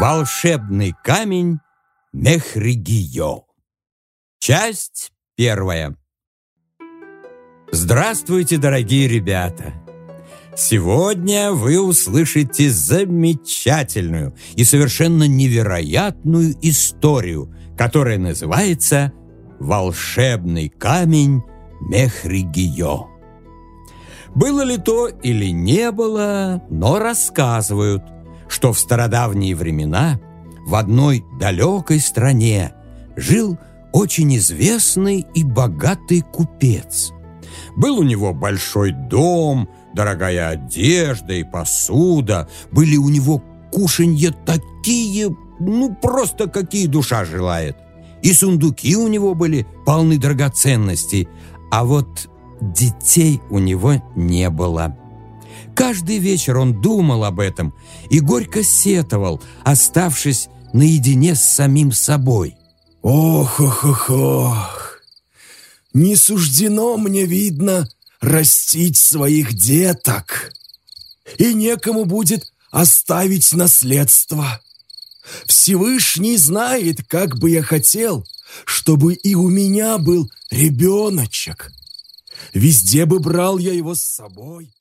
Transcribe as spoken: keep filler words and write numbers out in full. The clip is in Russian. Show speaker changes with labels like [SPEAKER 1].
[SPEAKER 1] Волшебный камень Мехрегийо. Часть первая. Здравствуйте, дорогие ребята! Сегодня вы услышите замечательную и совершенно невероятную историю, которая называется «Волшебный камень Мехрегийо». Было ли то или не было, но рассказывают, что в стародавние времена в одной далекой стране жил очень известный и богатый купец. Был у него большой дом, дорогая одежда и посуда, были у него кушанья такие, ну просто какие душа желает. И сундуки у него были полны драгоценностей, а вот детей у него не было. Каждый вечер он думал об этом и горько сетовал, оставшись наедине с самим собой.
[SPEAKER 2] Ох, ох, ох, ох, не суждено мне, видно, растить своих деток, и некому будет оставить наследство. Всевышний знает, как бы я хотел, чтобы и у меня был ребеночек. Везде бы брал я его с собой.